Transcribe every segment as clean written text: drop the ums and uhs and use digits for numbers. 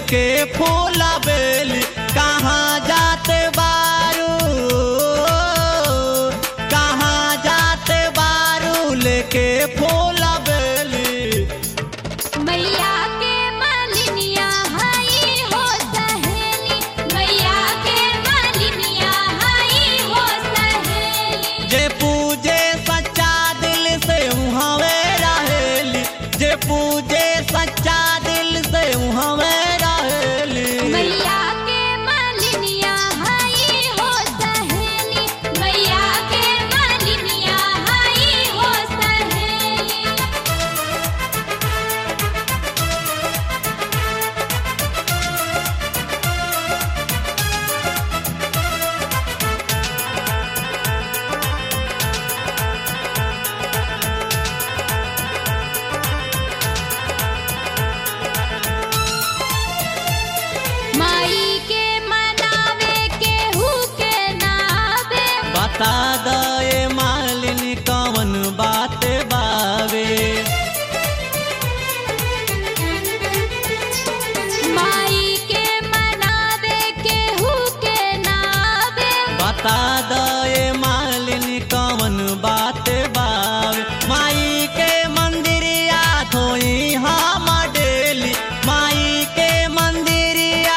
लेके फूला बेली कहाँ जाते बारू, कहाँ जाते बारू लेके फूला बेली। मैया के मालिनिया हाई हो सहेली, मैया के मालिनिया हाई हो सहेली। जे पूजे सच्चा दिल से उहावे रहेली, जे पूजे सच्चा दिल से उहावे रहेली। मैया के मालिनिया हाई हो सहेली, मैया के मालिनिया हाई हो सहेली। माई के मनावे केहू के नावे, बता दे मालिनी कौन बात बावे। माई के मनावे केहू के नावे। बता दे मालिनी कौन बात बावे। माई के मंदिरिया धोई हम डेली, माई के मंदिरिया,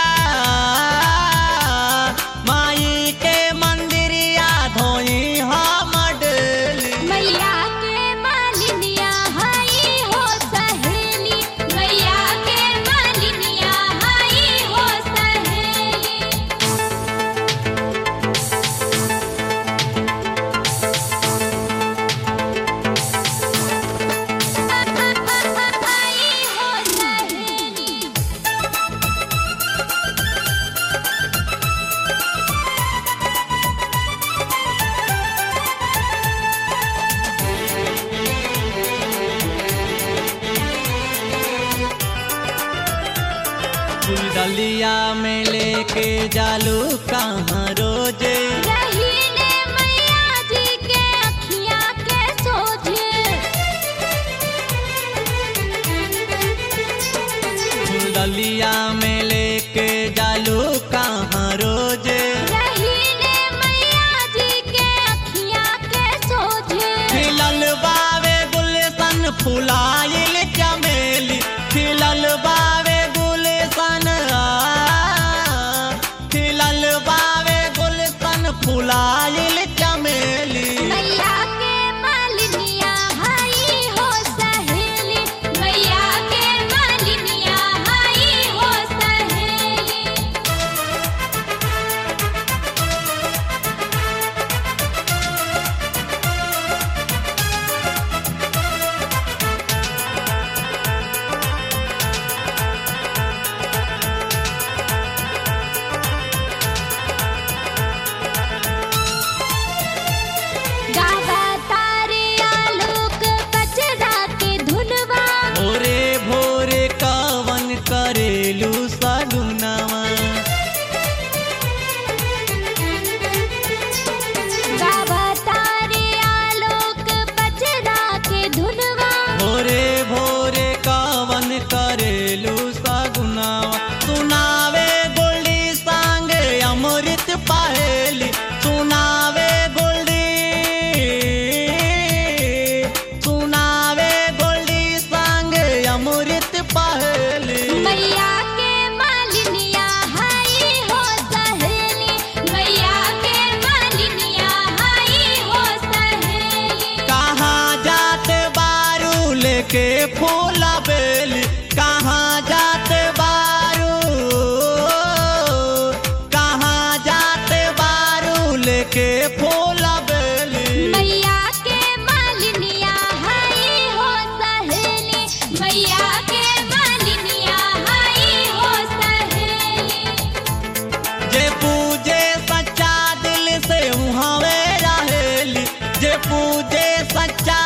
माई के मंदिरिया धोई हम डेली। मैया के मालिनिया हाई हो सहेली, मैया के मालिनिया हाई हो सहेली। हाई हो सहेली। फूलडलिया में लेके जालू कहाँ रोजे, रहीले मैया जी के अखियाँ के सोझे। फूलडलिया में लेके जालू कहाँ रोजे। रहीले मैया जी के अखियाँ के सोझे। खिलल बावे गुलशन फुलाइल चमेली, खिलल बावे गुलशन, खिलल बावे गुलशन फुलाइल चमेली। मैया के मालिनिया हाई हो सहेली, मैया के मालिनिया हाई हो सहेली। गावा तारे आलोक कचरा के धुनवा, भोरे भोरे कवन करेलू सगुनवा। गावा तारे आलोक कचरा के धुनवा। भोरे भोरे कवन करेलू सगुनवा। सुनावे गोल्डी संगे अमृत पहेली, सुनावे गोल्डी, सुनावे गोल्डी संगे अमृत पहेली। मैया के मालिनिया हाई हो सहेली, मैया के मालिनिया हाई हो सहेली। कहाँ जाते बारू लेके फूला बेली, कहाँ जाते बारू, कहाँ जाते बारू लेके फूला बेली। मैया के मालिनिया हाई हो सहेली, मैया के मालिनिया हाई हो सहेली। जे पूजे सच्चा दिल से उहावे रहेली, जे पूजे सच्चा